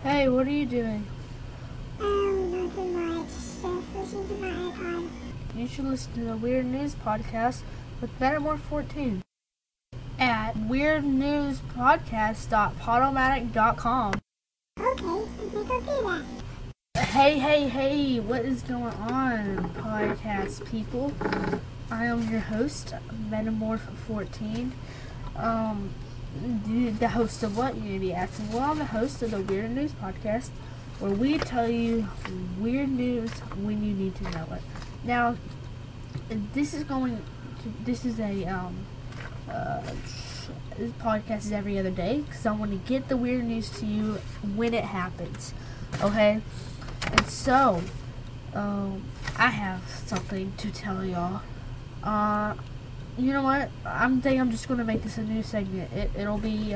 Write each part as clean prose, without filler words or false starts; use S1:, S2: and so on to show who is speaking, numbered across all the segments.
S1: Hey, what are you doing?
S2: Nothing much. Just listening to my iPod.
S1: You should listen to the Weird News Podcast with Benamore 14 at weirdnewspodcast.podomatic.com.
S2: Okay, I think I'll do that.
S1: Hey, what is going on, podcast people? I am your host, Benamore 14. The host of what, you may be asking? Well, I'm the host of the Weird News Podcast, where we tell you weird news when you need to know it. Now, this podcast is every other day, because I want to get the weird news to you when it happens, okay? And so, I have something to tell y'all. You know what? I'm just gonna make this a new segment. It'll be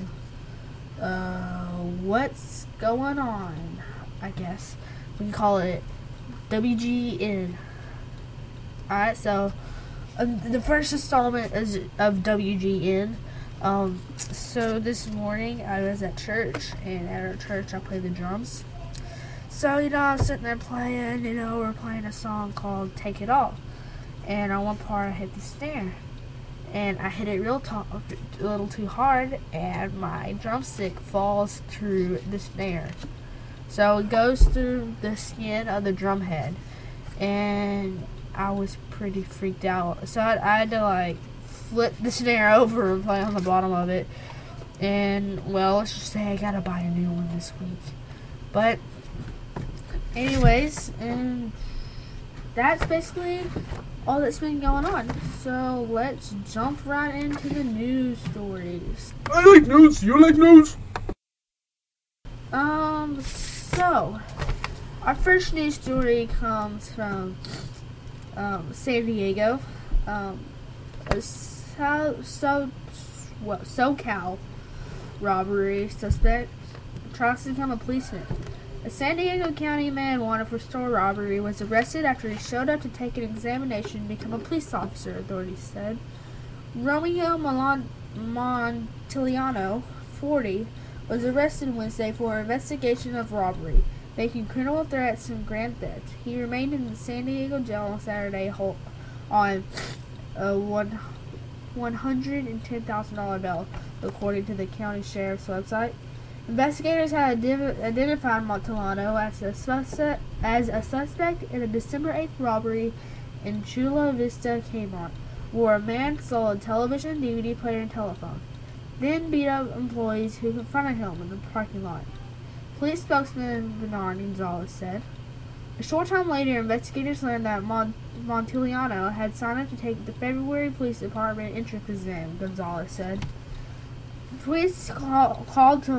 S1: what's going on? I guess we can call it WGN. All right. So the first installment is of WGN. So this morning I was at church, and at our church I play the drums. So I was sitting there playing. We're playing a song called "Take It All." And on one part I hit the snare, and I hit it a little too hard, and my drumstick falls through the snare. So it goes through the skin of the drum head, and I was pretty freaked out. So I had to flip the snare over and play on the bottom of it. And well, let's just say I gotta buy a new one this week. But anyways, and that's basically all that's been going on. So let's jump right into the news stories.
S3: I like news. You like news?
S1: So our first news story comes from San Diego. A SoCal robbery suspect tries to become a policeman. A San Diego County man wanted for store robbery was arrested after he showed up to take an examination to become a police officer, authorities said. Romeo Montiliano, 40, was arrested Wednesday for investigation of robbery, making criminal threats and grand theft. He remained in the San Diego jail on Saturday on a $110,000 bail, according to the county sheriff's website. Investigators had identified Montillano as a suspect in a December 8th robbery in Chula Vista Kmart, where a man stole a television, DVD player, and telephone, then beat up employees who confronted him in the parking lot. Police spokesman Bernard Gonzalez said. A short time later, investigators learned that Montiliano had signed up to take the February Police Department entrance exam, Gonzalez said. Police called to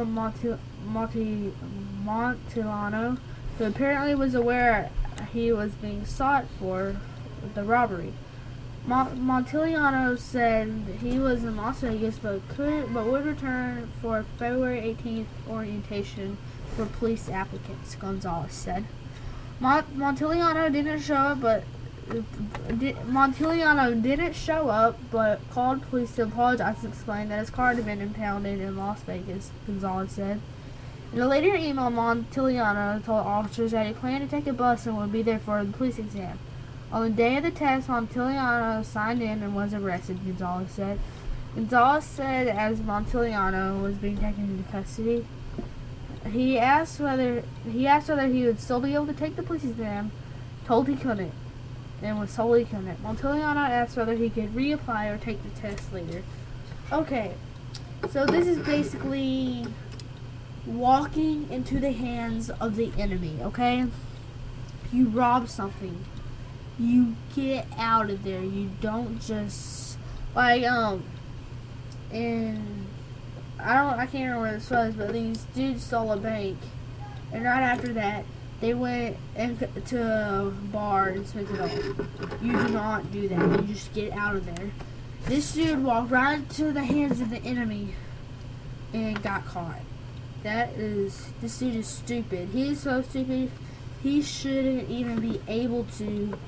S1: Montiliano, who apparently was aware he was being sought for the robbery. Montiliano said he was in Las Vegas but would return for February 18th orientation for police applicants, Gonzalez said. Montiliano didn't show up, but called police to apologize and explain that his car had been impounded in Las Vegas, Gonzalez said. In a later email, Montiliano told officers that he planned to take a bus and would be there for the police exam. On the day of the test, Montiliano signed in and was arrested, Gonzalez said. Gonzalez said as Montiliano was being taken into custody, he asked whether he would still be able to take the police exam, told he couldn't, and was told he couldn't. Montiliano asked whether he could reapply or take the test later. Okay, so this is basically walking into the hands of the enemy, okay? You rob something. You get out of there. You don't just, I can't remember where this was, but these dudes stole a bank, and right after that, they went into a bar and spent it all. You do not do that. You just get out of there. This dude walked right into the hands of the enemy and got caught. This dude is stupid. He is so stupid. He shouldn't even be able to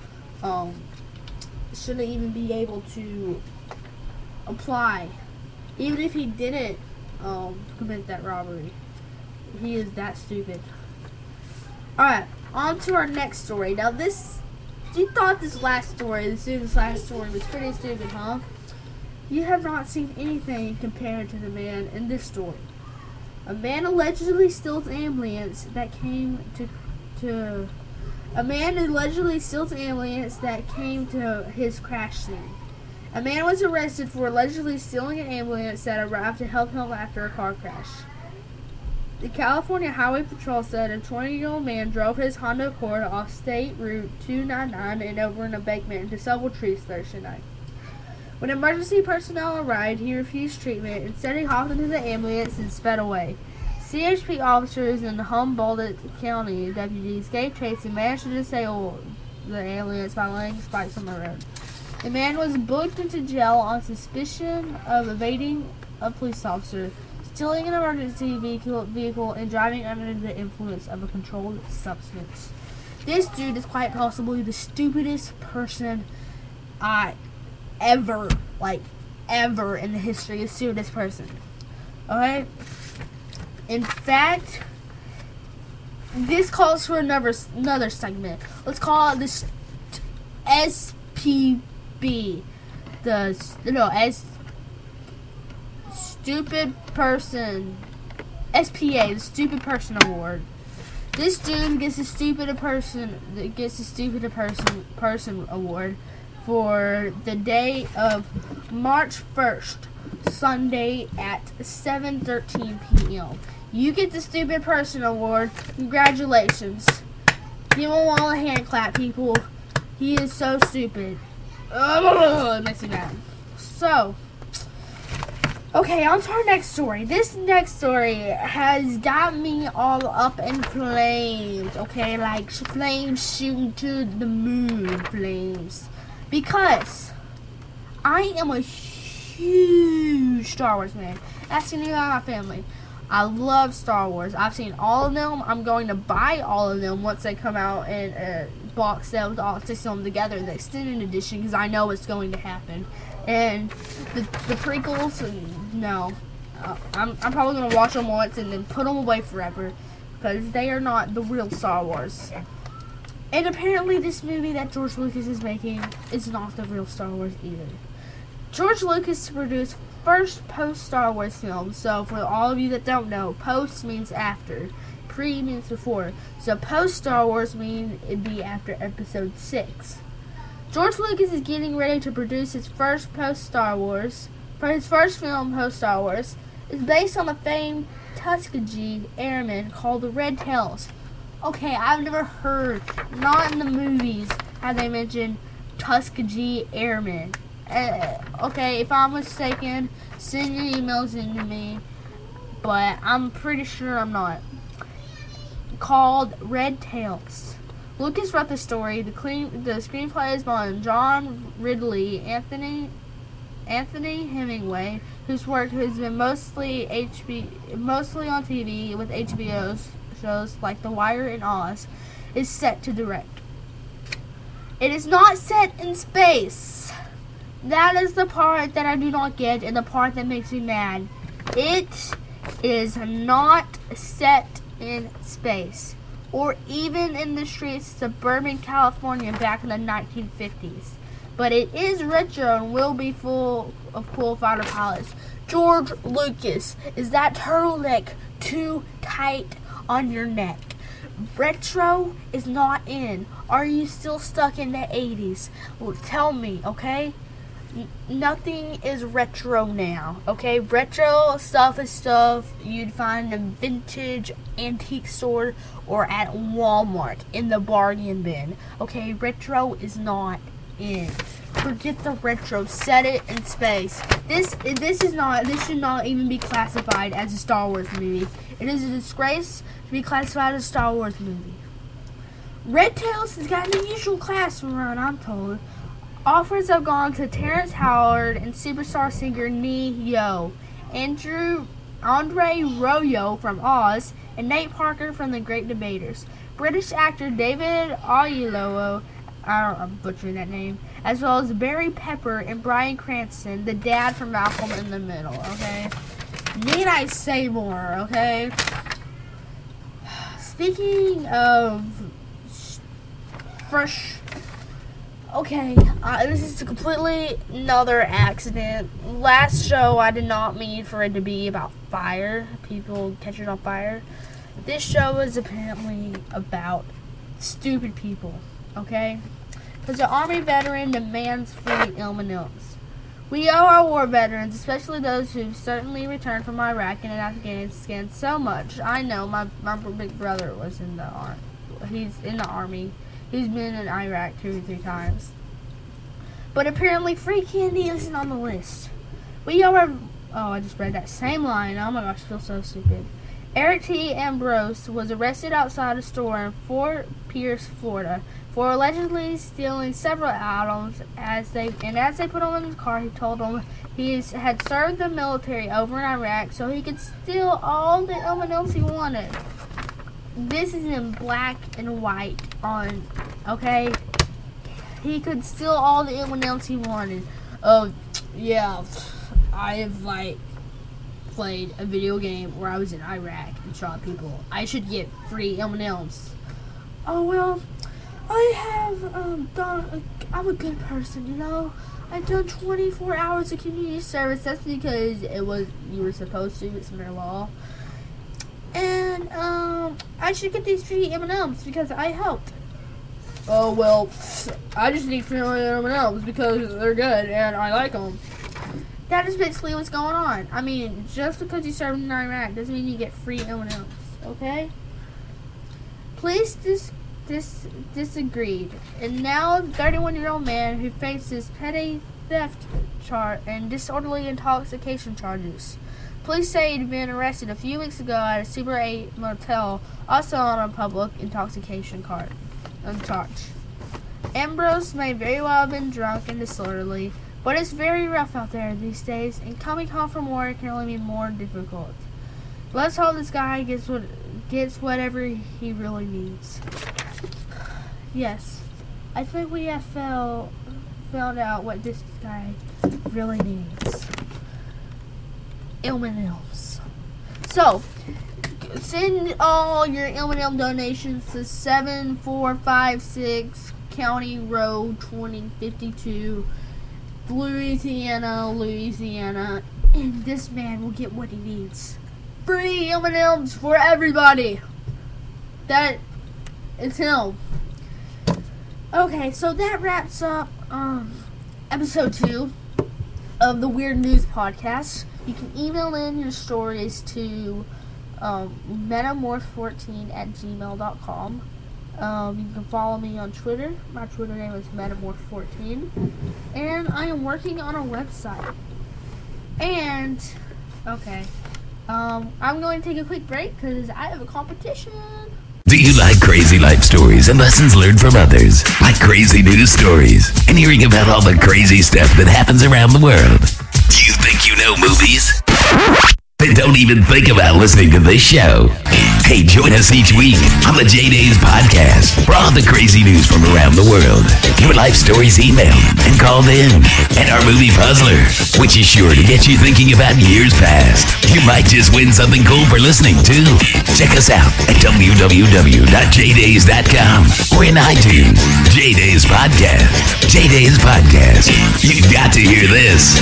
S1: apply. Even if he didn't commit that robbery. He is that stupid. Alright, on to our next story. Now you thought this last story was pretty stupid, huh? You have not seen anything compared to the man in this story. A man allegedly steals ambulance that came to his crash scene. A man was arrested for allegedly stealing an ambulance that arrived to help him after a car crash. The California Highway Patrol said a 20-year-old man drove his Honda Accord off State Route 299 and over an embankment into several trees Thursday night. When emergency personnel arrived, he refused treatment. Instead, he hopped into the ambulance and sped away. CHP officers in Humboldt County deputies gave chase and managed to disable the ambulance by laying spikes on the road. The man was booked into jail on suspicion of evading a police officer, stealing an emergency vehicle, and driving under the influence of a controlled substance. This dude is quite possibly the stupidest person ever in the history. The stupidest person. Okay? In fact, this calls for another segment. Let's call it the SPB. Stupid Person. SPA, the Stupid Person Award. This dude gets the Stupid Person Award for the day of March 1st, Sunday at 7:13 p.m. You get the Stupid Person Award. Congratulations. Give him all a hand clap, people. He is so stupid. It makes me mad. So, okay, on to our next story. This next story has got me all up in flames. Okay, like flames shooting to the moon, flames. Because I am a huge Star Wars fan. Ask any of my family. I love Star Wars. I've seen all of them. I'm going to buy all of them once they come out in a box set with all 6 of them together in the extended edition, because I know what's going to happen. And the prequels, no. I'm probably going to watch them once and then put them away forever, because they are not the real Star Wars. And apparently this movie that George Lucas is making is not the real Star Wars either. George Lucas produced first post-Star Wars film. So for all of you that don't know, post means after, pre means before. So post-Star Wars means it'd be after episode 6. George Lucas is getting ready to produce his first post-Star Wars. For his first film post-Star Wars is based on the famed Tuskegee Airmen called the Red Tails. Okay, I've never heard, not in the movies, have they mentioned Tuskegee Airmen. Okay, if I'm mistaken, send your emails in to me, but I'm pretty sure I'm not. Called Red Tails. Lucas wrote the story. The screenplay is by John Ridley, Anthony Hemingway, whose work has been mostly on TV with HBO shows like The Wire and Oz, is set to direct. It is not set in space. That is the part that I do not get and the part that makes me mad. It is not set in space or even in the streets of suburban California back in the 1950s. But it is retro and will be full of cool fighter pilots. George Lucas, is that turtleneck too tight on your neck? Retro is not in. Are you still stuck in the 80s? Well, tell me, okay? Nothing is retro now, okay? Retro stuff is stuff you'd find in a vintage antique store or at Walmart in the bargain bin, okay? Retro is not in. Forget the retro. Set it in space. This should not even be classified as a Star Wars movie. It is a disgrace to be classified as a Star Wars movie. Red Tails has got an unusual class run, I'm told. Offers have gone to Terrence Howard and superstar singer Ne-Yo, Andre Royo from Oz, and Nate Parker from The Great Debaters. British actor David Oyelowo, I'm butchering that name, as well as Barry Pepper and Bryan Cranston, the dad from Malcolm in the Middle, okay? Need I say more, okay? speaking of fresh. Okay, this is completely another accident. Last show, I did not mean for it to be about fire, people catching on fire. This show is apparently about stupid people, okay? Because the Army veteran demands free M&Ms. We owe our war veterans, especially those who certainly returned from Iraq and Afghanistan, so much. I know my big brother was in the army. He's in the Army. He's been in Iraq 2 or 3 times. But apparently free candy isn't on the list. We owe our... Oh, I just read that same line. Oh my gosh, I feel so stupid. Eric T. Ambrose was arrested outside a store in Fort Pierce, Florida, for allegedly stealing several items. As they put him in his car, he told them he had served the military over in Iraq, so he could steal all the M&Ms he wanted. This is in black and white on, okay? He could steal all the M&Ms he wanted. Yeah, I have, played a video game where I was in Iraq and shot people. I should get free M&Ms. Oh, well, I have, I'm a good person, you know? I've done 24 hours of community service. That's because you were supposed to, it's their law. And, I should get these free M&Ms because I helped. Oh, well, I just need free M&Ms because they're good and I like them. That is basically what's going on. I mean, just because you served in Iraq doesn't mean you get free M&Ms, okay? Police disagreed. And now, a 31-year-old man who faces petty theft and disorderly intoxication charges. Police say he'd been arrested a few weeks ago at a Super 8 motel, also on a public intoxication charge. Ambrose may very well have been drunk and disorderly, but it's very rough out there these days, and coming home from work can only be more difficult. Let's hope this guy gets whatever he really needs. Yes, I think we have found out what this guy really needs. M&Ms. So, send all your M&M donations to 7456 County Road 2052, Louisiana, and this man will get what he needs. Free M&Ms for everybody. That is him. Okay, so that wraps up episode 2 of the Weird News Podcast. You can email in your stories to metamorph14@gmail.com. You can follow me on Twitter. My Twitter name is metamorph14. And I am working on a website. And, okay, I'm going to take a quick break because I have a competition.
S4: Do you like crazy life stories and lessons learned from others? Like crazy news stories and hearing about all the crazy stuff that happens around the world? Do you think you know movies? Then don't even think about listening to this show. Hey, join us each week on the J-Days podcast for all the crazy news from around the world. Your life stories emailed and called in. And our movie puzzler, which is sure to get you thinking about years past. You might just win something cool for listening, too. Check us out at www.jdays.com or in iTunes. J-Days Podcast. J-Days Podcast. You got to hear this.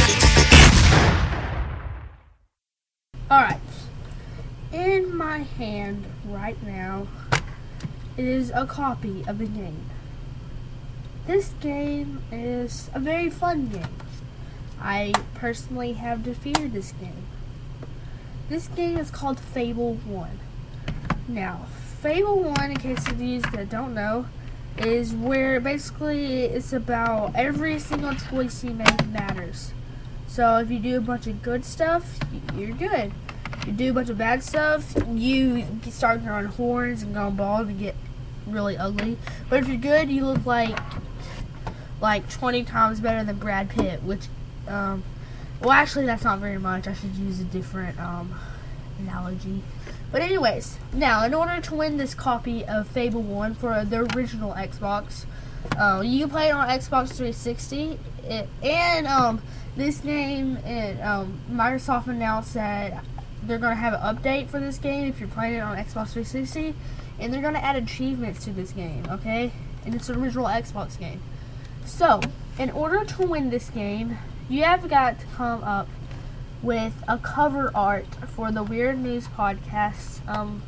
S1: Alright, in my hand right now is a copy of the game. This game is a very fun game. I personally have defeated this game. This game is called Fable 1. Now, Fable 1, in case of you that don't know, is where basically it's about every single choice you make matters. So if you do a bunch of good stuff, you're good. You do a bunch of bad stuff, you start growing horns and going bald and get really ugly. But if you're good, you look like 20 times better than Brad Pitt, which, well, actually that's not very much. I should use a different analogy. But anyways, now in order to win this copy of Fable 1 for the original Xbox, you can play it on Xbox 360. This game, Microsoft announced that they're gonna have an update for this game if you're playing it on Xbox 360, and they're gonna add achievements to this game, okay? And it's an original Xbox game. So, in order to win this game, you have got to come up with a cover art for the Weird News Podcast,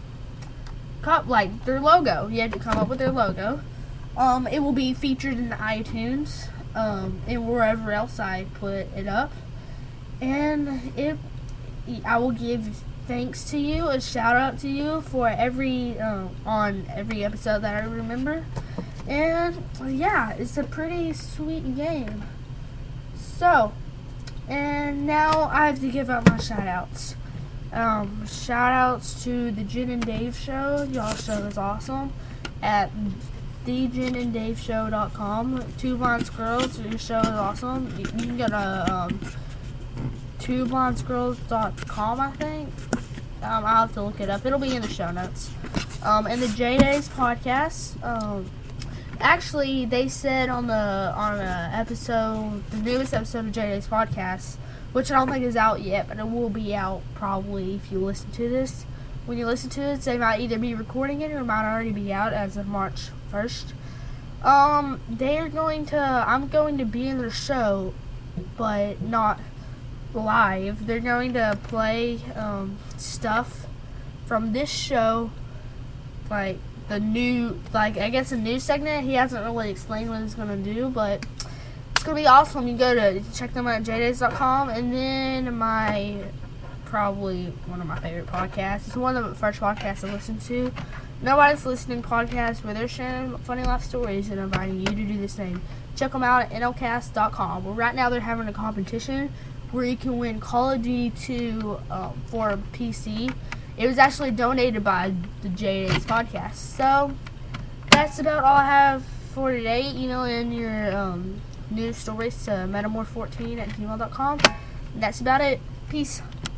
S1: like their logo. You have to come up with their logo. It will be featured in iTunes, and wherever else I put it up. And I will give thanks to you, a shout out to you for on every episode that I remember. And yeah, it's a pretty sweet game. So, and now I have to give out my shout outs. Shout outs to the Jen and Dave show. Y'all show is awesome at thejenanddaveshow.com. Two Blind Squirrels, your show is awesome. You can go to twoblindsquirrels.com, I think. I'll have to look it up. It'll be in the show notes. And the J-Days podcast. Actually, they said on the episode, the newest episode of J-Days podcast, which I don't think is out yet, but it will be out probably if you listen to this. When you listen to it, they might either be recording it or it might already be out as of March 1st. I'm going to be in their show, but not live. They're going to play stuff from this show, like the new, I guess a new segment. He hasn't really explained what he's going to do, but it's going to be awesome. You go to check them out at jdays.com, and then probably one of my favorite podcasts. It's one of the first podcasts I listened to. Nobody's Listening podcast, where they're sharing funny life stories and inviting you to do the same. Check them out at nlcast.com. Well, right now they're having a competition where you can win Call of Duty 2 for PC. It was actually donated by the J-Days podcast. So, that's about all I have for today. Email in your news stories to metamorph14@gmail.com. That's about it. Peace.